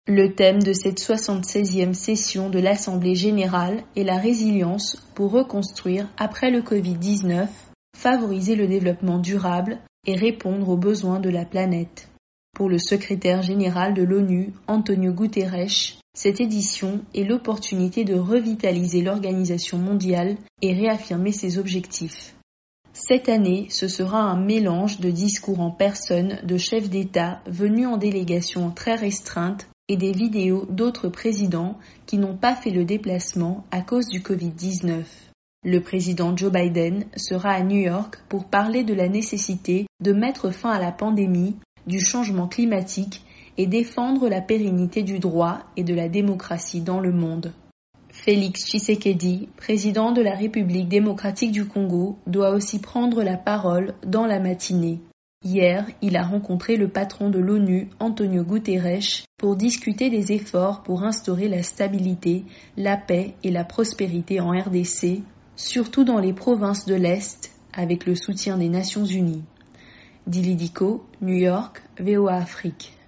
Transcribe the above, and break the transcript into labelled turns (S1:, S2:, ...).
S1: Le thème de cette 76e session de l'Assemblée générale est la résilience pour reconstruire après le Covid-19, favoriser le développement durable et répondre aux besoins de la planète. Pour le secrétaire général de l'ONU, Antonio Guterres, cette édition est l'opportunité de revitaliser l'organisation mondiale et réaffirmer ses objectifs. Cette année, ce sera un mélange de discours en personne de chefs d'État venus en délégation très restreinte et des vidéos d'autres présidents qui n'ont pas fait le déplacement à cause du Covid-19. Le président Joe Biden sera à New York pour parler de la nécessité de mettre fin à la pandémie, du changement climatique et défendre la pérennité du droit et de la démocratie dans le monde. Félix Tshisekedi, président de la République démocratique du Congo, doit aussi prendre la parole dans la matinée. Hier, il a rencontré le patron de l'ONU, Antonio Guterres, pour discuter des efforts pour instaurer la stabilité, la paix et la prospérité en RDC, surtout dans les provinces de l'Est, avec le soutien des Nations Unies. Dili Diko, New York, VOA Afrique.